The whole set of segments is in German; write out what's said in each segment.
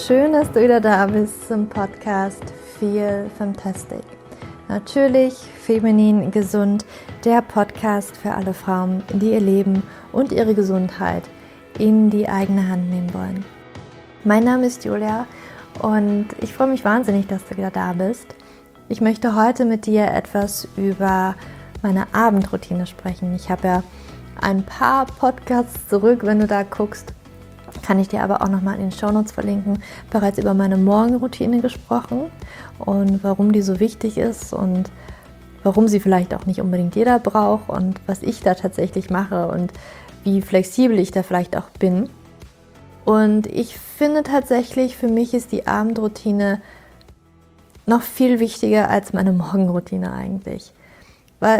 Schön, dass du wieder da bist zum Podcast Feel Fantastic. Natürlich feminin gesund, der Podcast für alle Frauen, die ihr Leben und ihre Gesundheit in die eigene Hand nehmen wollen. Mein Name ist Julia und ich freue mich wahnsinnig, dass du wieder da bist. Ich möchte heute mit dir etwas über meine Abendroutine sprechen. Ich habe ja ein paar Podcasts zurück, wenn du da guckst, kann ich dir aber auch nochmal in den Shownotes verlinken, bereits über meine Morgenroutine gesprochen und warum die so wichtig ist und warum sie vielleicht auch nicht unbedingt jeder braucht und was ich da tatsächlich mache und wie flexibel ich da vielleicht auch bin. Und ich finde tatsächlich, für mich ist die Abendroutine noch viel wichtiger als meine Morgenroutine eigentlich, weil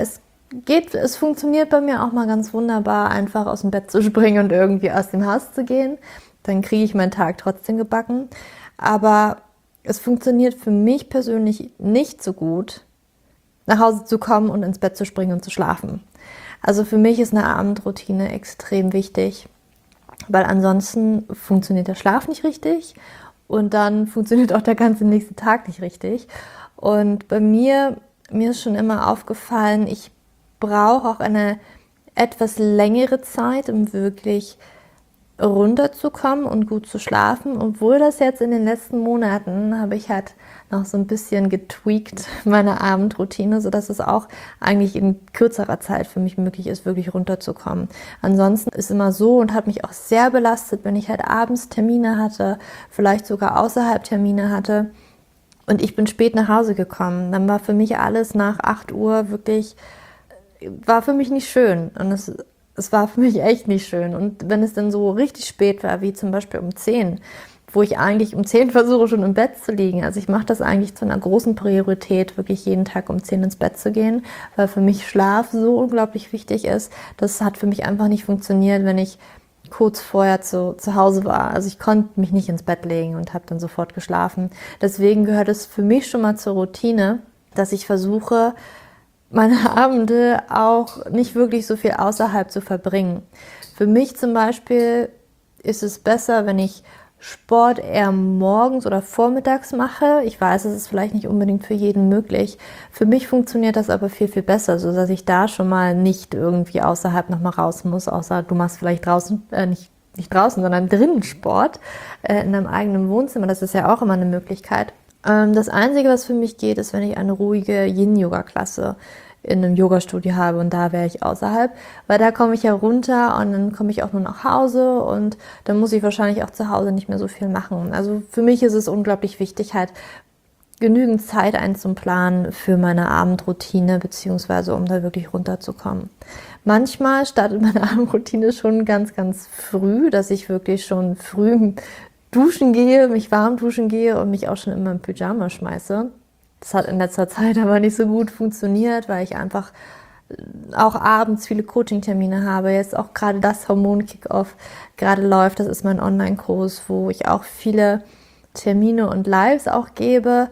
es funktioniert bei mir auch mal ganz wunderbar, einfach aus dem Bett zu springen und irgendwie aus dem Haus zu gehen. Dann kriege ich meinen Tag trotzdem gebacken. Aber es funktioniert für mich persönlich nicht so gut, nach Hause zu kommen und ins Bett zu springen und zu schlafen. Also für mich ist eine Abendroutine extrem wichtig, weil ansonsten funktioniert der Schlaf nicht richtig und dann funktioniert auch der ganze nächste Tag nicht richtig. Und bei mir ist schon immer aufgefallen, ich brauche auch eine etwas längere Zeit, um wirklich runterzukommen und gut zu schlafen. Obwohl das jetzt in den letzten Monaten habe ich halt noch so ein bisschen getweakt, meine Abendroutine, sodass es auch eigentlich in kürzerer Zeit für mich möglich ist, wirklich runterzukommen. Ansonsten ist immer so und hat mich auch sehr belastet, wenn ich halt abends Termine hatte, vielleicht sogar außerhalb Termine hatte und ich bin spät nach Hause gekommen. Dann war für mich alles nach 8 Uhr wirklich, war für mich nicht schön und es war für mich echt nicht schön. Und wenn es dann so richtig spät war, wie zum Beispiel um 10, wo ich eigentlich um 10 versuche, schon im Bett zu liegen. Also ich mache das eigentlich zu einer großen Priorität, wirklich jeden Tag um 10 ins Bett zu gehen, weil für mich Schlaf so unglaublich wichtig ist. Das hat für mich einfach nicht funktioniert, wenn ich kurz vorher zu Hause war. Also ich konnte mich nicht ins Bett legen und habe dann sofort geschlafen. Deswegen gehört es für mich schon mal zur Routine, dass ich versuche, meine Abende auch nicht wirklich so viel außerhalb zu verbringen. Für mich zum Beispiel ist es besser, wenn ich Sport eher morgens oder vormittags mache. Ich weiß, es ist vielleicht nicht unbedingt für jeden möglich. Für mich funktioniert das aber viel, viel besser, sodass ich da schon mal nicht irgendwie außerhalb nochmal raus muss, außer du machst vielleicht draußen, nicht draußen, sondern drinnen Sport in deinem eigenen Wohnzimmer. Das ist ja auch immer eine Möglichkeit. Das Einzige, was für mich geht, ist, wenn ich eine ruhige Yin-Yoga-Klasse in einem Yoga-Studio habe und da wäre ich außerhalb, weil da komme ich ja runter und dann komme ich auch nur nach Hause und dann muss ich wahrscheinlich auch zu Hause nicht mehr so viel machen. Also für mich ist es unglaublich wichtig, halt genügend Zeit einzuplanen für meine Abendroutine, beziehungsweise um da wirklich runterzukommen. Manchmal startet meine Abendroutine schon ganz, ganz früh, dass ich wirklich schon früh duschen gehe, mich warm duschen gehe und mich auch schon immer im Pyjama schmeiße. Das hat in letzter Zeit aber nicht so gut funktioniert, weil ich einfach auch abends viele Coaching-Termine habe. Jetzt auch gerade das Hormon-Kick-Off gerade läuft. Das ist mein Online-Kurs, wo ich auch viele Termine und Lives auch gebe.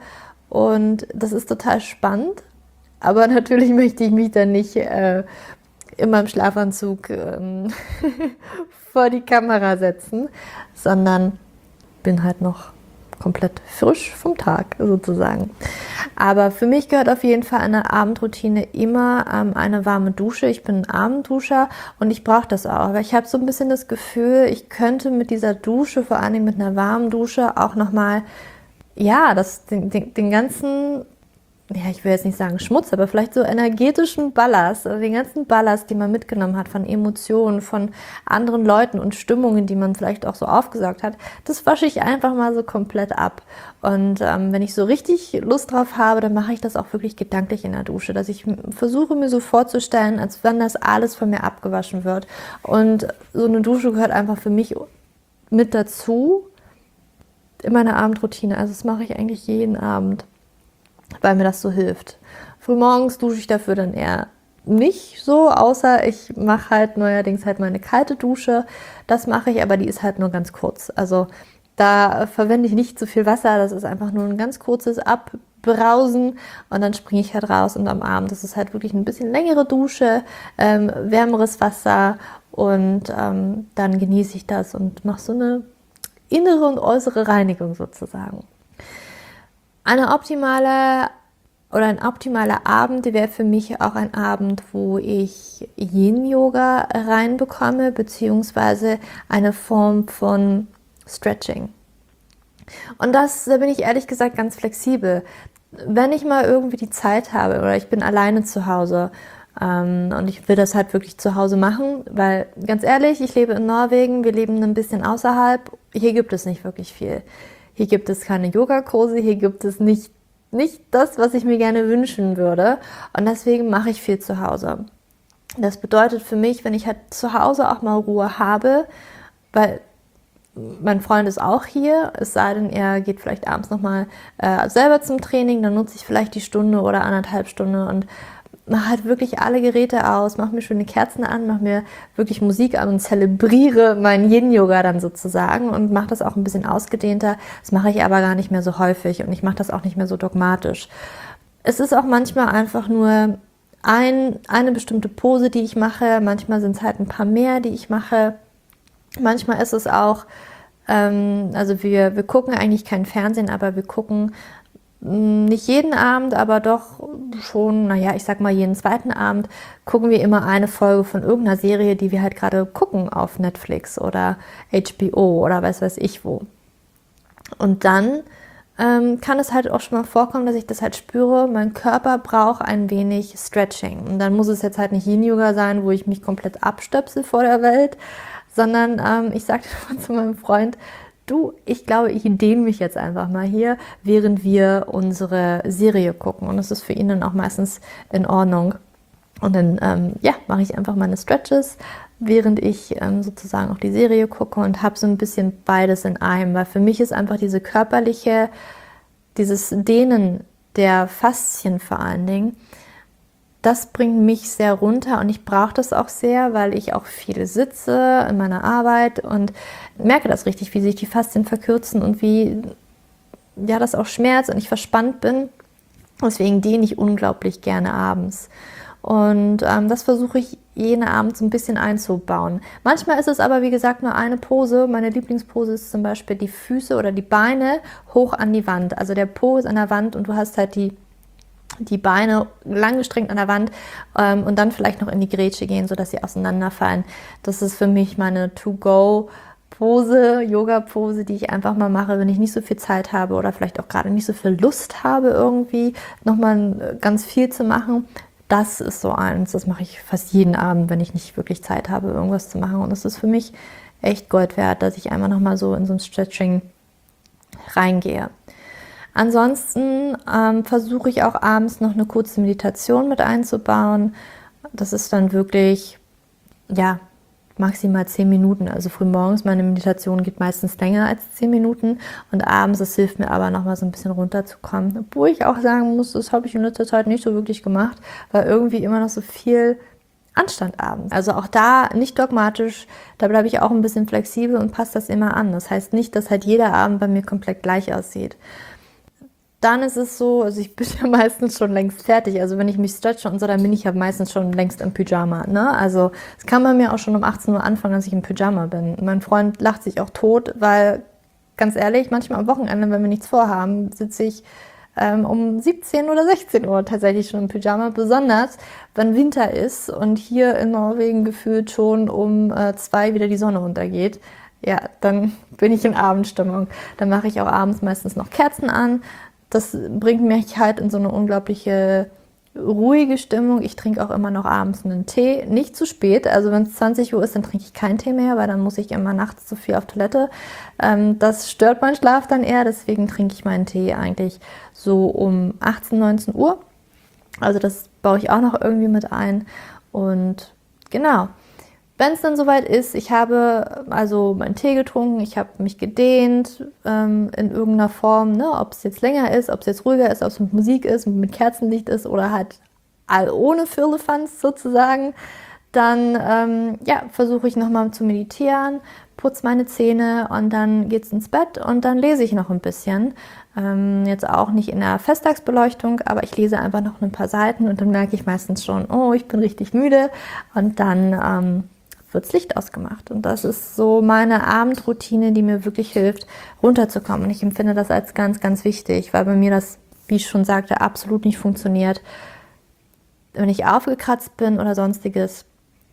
Und das ist total spannend. Aber natürlich möchte ich mich dann nicht in meinem Schlafanzug vor die Kamera setzen, sondern bin halt noch komplett frisch vom Tag sozusagen. Aber für mich gehört auf jeden Fall eine Abendroutine immer eine warme Dusche. Ich bin ein Abendduscher und ich brauche das auch, weil ich habe so ein bisschen das Gefühl, ich könnte mit dieser Dusche, vor allem mit einer warmen Dusche, auch nochmal, ja, den ganzen, ja, ich will jetzt nicht sagen Schmutz, aber vielleicht so energetischen Ballast, also den ganzen Ballast, den man mitgenommen hat von Emotionen, von anderen Leuten und Stimmungen, die man vielleicht auch so aufgesaugt hat, das wasche ich einfach mal so komplett ab. Und wenn ich so richtig Lust drauf habe, dann mache ich das auch wirklich gedanklich in der Dusche, dass ich versuche mir so vorzustellen, als wenn das alles von mir abgewaschen wird. Und so eine Dusche gehört einfach für mich mit dazu in meiner Abendroutine. Also das mache ich eigentlich jeden Abend, weil mir das so hilft. Frühmorgens dusche ich dafür dann eher nicht so, außer ich mache halt neuerdings halt meine kalte Dusche. Das mache ich, aber die ist halt nur ganz kurz. Also da verwende ich nicht so viel Wasser, das ist einfach nur ein ganz kurzes Abbrausen und dann springe ich halt raus und am Abend, das ist halt wirklich ein bisschen längere Dusche, wärmeres Wasser und dann genieße ich das und mache so eine innere und äußere Reinigung sozusagen. Ein optimaler Abend wäre für mich auch ein Abend, wo ich Yin-Yoga reinbekomme, beziehungsweise eine Form von Stretching. Und da bin ich ehrlich gesagt ganz flexibel. Wenn ich mal irgendwie die Zeit habe oder ich bin alleine zu Hause und ich will das halt wirklich zu Hause machen, weil ganz ehrlich, ich lebe in Norwegen, wir leben ein bisschen außerhalb, hier gibt es nicht wirklich viel. Hier gibt es keine Yogakurse, hier gibt es nicht das, was ich mir gerne wünschen würde, und deswegen mache ich viel zu Hause. Das bedeutet für mich, wenn ich halt zu Hause auch mal Ruhe habe, weil mein Freund ist auch hier, es sei denn, er geht vielleicht abends nochmal selber zum Training, dann nutze ich vielleicht die Stunde oder 1,5 Stunden und mache halt wirklich alle Geräte aus, mache mir schöne Kerzen an, mache mir wirklich Musik an und zelebriere meinen Yin-Yoga dann sozusagen und mache das auch ein bisschen ausgedehnter. Das mache ich aber gar nicht mehr so häufig und ich mache das auch nicht mehr so dogmatisch. Es ist auch manchmal einfach nur eine bestimmte Pose, die ich mache, manchmal sind es halt ein paar mehr, die ich mache. Manchmal ist es auch, also wir gucken eigentlich kein Fernsehen, aber wir gucken nicht jeden Abend, aber doch schon, ich sag mal jeden zweiten Abend, gucken wir immer eine Folge von irgendeiner Serie, die wir halt gerade gucken auf Netflix oder HBO oder weiß ich wo. Und dann kann es halt auch schon mal vorkommen, dass ich das halt spüre, mein Körper braucht ein wenig Stretching. Und dann muss es jetzt halt nicht Yin-Yoga sein, wo ich mich komplett abstöpsel vor der Welt, sondern ich sagte zu meinem Freund, du, ich glaube, ich dehne mich jetzt einfach mal hier, während wir unsere Serie gucken. Und das ist für ihn dann auch meistens in Ordnung. Und dann mache ich einfach meine Stretches, während ich sozusagen auch die Serie gucke und habe so ein bisschen beides in einem. Weil für mich ist einfach dieses Dehnen der Faszien vor allen Dingen, das bringt mich sehr runter und ich brauche das auch sehr, weil ich auch viel sitze in meiner Arbeit und merke das richtig, wie sich die Faszien verkürzen und wie das auch schmerzt und ich verspannt bin. Deswegen dehne ich unglaublich gerne abends. Und das versuche ich jeden Abend so ein bisschen einzubauen. Manchmal ist es aber, wie gesagt, nur eine Pose. Meine Lieblingspose ist zum Beispiel die Füße oder die Beine hoch an die Wand. Also der Po ist an der Wand und du hast halt die Beine langgestreckt an der Wand und dann vielleicht noch in die Grätsche gehen, sodass sie auseinanderfallen. Das ist für mich meine To-Go-Pose, Yoga-Pose, die ich einfach mal mache, wenn ich nicht so viel Zeit habe oder vielleicht auch gerade nicht so viel Lust habe, irgendwie nochmal ganz viel zu machen. Das ist so eins, das mache ich fast jeden Abend, wenn ich nicht wirklich Zeit habe, irgendwas zu machen. Und das ist für mich echt Gold wert, dass ich einmal nochmal so in so ein Stretching reingehe. Ansonsten versuche ich auch abends noch eine kurze Meditation mit einzubauen. Das ist dann wirklich, maximal 10 Minuten. Also frühmorgens, meine Meditation geht meistens länger als 10 Minuten und abends, das hilft mir aber nochmal so ein bisschen runterzukommen. Obwohl ich auch sagen muss, das habe ich in letzter Zeit nicht so wirklich gemacht, weil irgendwie immer noch so viel Anstand abends. Also auch da nicht dogmatisch, da bleibe ich auch ein bisschen flexibel und passe das immer an. Das heißt nicht, dass halt jeder Abend bei mir komplett gleich aussieht. Dann ist es so, also ich bin ja meistens schon längst fertig. Also wenn ich mich stretche und so, dann bin ich ja meistens schon längst im Pyjama. Ne? Also es kann bei mir auch schon um 18 Uhr anfangen, dass ich im Pyjama bin. Mein Freund lacht sich auch tot, weil, ganz ehrlich, manchmal am Wochenende, wenn wir nichts vorhaben, sitze ich um 17 oder 16 Uhr tatsächlich schon im Pyjama. Besonders, wenn Winter ist und hier in Norwegen gefühlt schon um 2 wieder die Sonne untergeht. Ja, dann bin ich in Abendstimmung. Dann mache ich auch abends meistens noch Kerzen an. Das bringt mich halt in so eine unglaubliche ruhige Stimmung. Ich trinke auch immer noch abends einen Tee, nicht zu spät. Also wenn es 20 Uhr ist, dann trinke ich keinen Tee mehr, weil dann muss ich immer nachts zu viel auf Toilette. Das stört meinen Schlaf dann eher, deswegen trinke ich meinen Tee eigentlich so um 18, 19 Uhr. Also das baue ich auch noch irgendwie mit ein. Und genau. Wenn es dann soweit ist, ich habe also meinen Tee getrunken, ich habe mich gedehnt in irgendeiner Form, ne? Ob es jetzt länger ist, ob es jetzt ruhiger ist, ob es mit Musik ist, mit Kerzenlicht ist oder halt all ohne Firlefanz sozusagen, dann versuche ich nochmal zu meditieren, putze meine Zähne und dann geht's ins Bett und dann lese ich noch ein bisschen. Jetzt auch nicht in der Festtagsbeleuchtung, aber ich lese einfach noch ein paar Seiten und dann merke ich meistens schon, oh, ich bin richtig müde und dann wird das Licht ausgemacht. Und das ist so meine Abendroutine, die mir wirklich hilft, runterzukommen. Und ich empfinde das als ganz, ganz wichtig, weil bei mir das, wie ich schon sagte, absolut nicht funktioniert, wenn ich aufgekratzt bin oder sonstiges,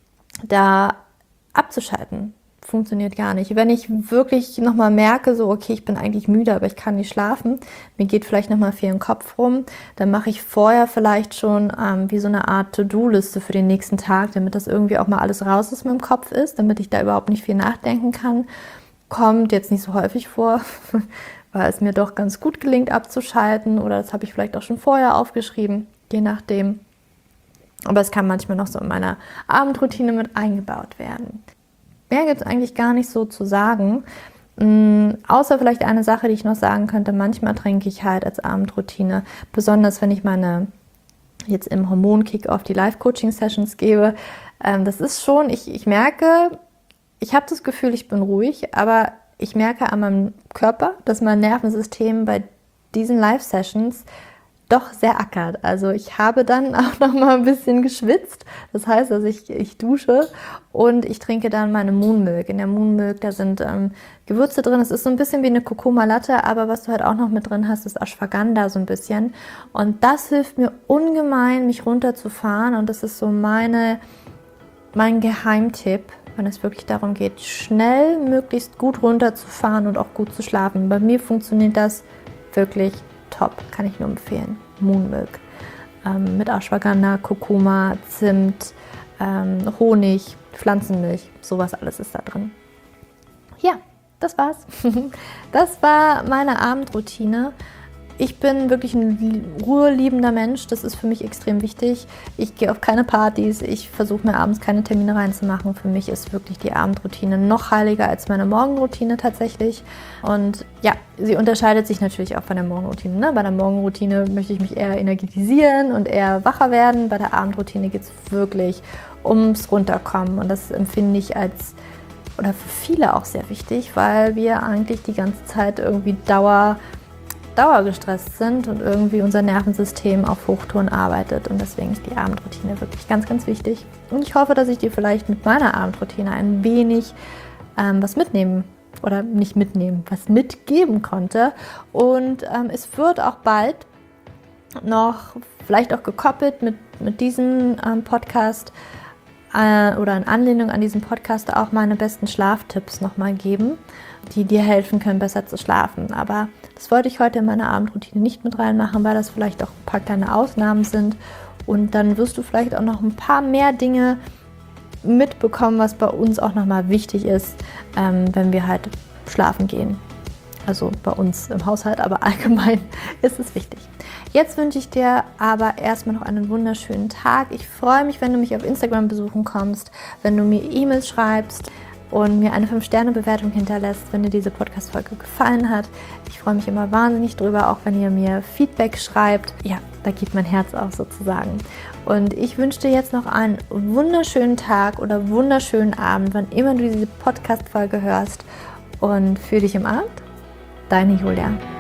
da abzuschalten. Funktioniert gar nicht. Wenn ich wirklich nochmal merke, so okay, ich bin eigentlich müde, aber ich kann nicht schlafen, mir geht vielleicht nochmal viel im Kopf rum, dann mache ich vorher vielleicht schon wie so eine Art To-Do-Liste für den nächsten Tag, damit das irgendwie auch mal alles raus aus meinem Kopf ist, damit ich da überhaupt nicht viel nachdenken kann. Kommt jetzt nicht so häufig vor, weil es mir doch ganz gut gelingt abzuschalten oder das habe ich vielleicht auch schon vorher aufgeschrieben, je nachdem. Aber es kann manchmal noch so in meiner Abendroutine mit eingebaut werden. Mehr gibt es eigentlich gar nicht so zu sagen, außer vielleicht eine Sache, die ich noch sagen könnte. Manchmal trinke ich halt als Abendroutine, besonders wenn ich meine jetzt im Hormon-Kick-Off die Live-Coaching-Sessions gebe. Das ist schon, ich merke, ich habe das Gefühl, ich bin ruhig, aber ich merke an meinem Körper, dass mein Nervensystem bei diesen Live-Sessions doch sehr ackert. Also ich habe dann auch noch mal ein bisschen geschwitzt. Das heißt, also ich dusche und ich trinke dann meine Moon Milk. In der Moon Milk, da sind Gewürze drin. Es ist so ein bisschen wie eine Kurkuma Latte, aber was du halt auch noch mit drin hast, ist Ashwagandha so ein bisschen. Und das hilft mir ungemein, mich runterzufahren. Und das ist so mein Geheimtipp, wenn es wirklich darum geht, schnell möglichst gut runterzufahren und auch gut zu schlafen. Bei mir funktioniert das wirklich top, kann ich nur empfehlen. Moon Milk mit Ashwagandha, Kurkuma, Zimt, Honig, Pflanzenmilch, sowas alles ist da drin. Ja, das war's. Das war meine Abendroutine. Ich bin wirklich ein ruheliebender Mensch, das ist für mich extrem wichtig. Ich gehe auf keine Partys, ich versuche mir abends keine Termine reinzumachen. Für mich ist wirklich die Abendroutine noch heiliger als meine Morgenroutine tatsächlich. Und ja, sie unterscheidet sich natürlich auch von der Morgenroutine. Ne? Bei der Morgenroutine möchte ich mich eher energetisieren und eher wacher werden. Bei der Abendroutine geht es wirklich ums Runterkommen und das empfinde ich als, oder für viele auch sehr wichtig, weil wir eigentlich die ganze Zeit irgendwie dauergestresst sind und irgendwie unser Nervensystem auf Hochtouren arbeitet und deswegen ist die Abendroutine wirklich ganz, ganz wichtig. Und ich hoffe, dass ich dir vielleicht mit meiner Abendroutine ein wenig was mitgeben konnte. Und es wird auch bald noch, vielleicht auch gekoppelt mit diesem Podcast oder in Anlehnung an diesen Podcast auch meine besten Schlaftipps nochmal geben, die dir helfen können, besser zu schlafen. Aber das wollte ich heute in meine Abendroutine nicht mit reinmachen, weil das vielleicht auch ein paar kleine Ausnahmen sind. Und dann wirst du vielleicht auch noch ein paar mehr Dinge mitbekommen, was bei uns auch nochmal wichtig ist, wenn wir halt schlafen gehen. Also bei uns im Haushalt, aber allgemein ist es wichtig. Jetzt wünsche ich dir aber erstmal noch einen wunderschönen Tag. Ich freue mich, wenn du mich auf Instagram besuchen kommst, wenn du mir E-Mails schreibst und mir eine 5-Sterne-Bewertung hinterlässt, wenn dir diese Podcast-Folge gefallen hat. Ich freue mich immer wahnsinnig drüber, auch wenn ihr mir Feedback schreibt. Ja, da geht mein Herz auf sozusagen. Und ich wünsche dir jetzt noch einen wunderschönen Tag oder wunderschönen Abend, wann immer du diese Podcast-Folge hörst. Und für dich im Abend, deine Julia.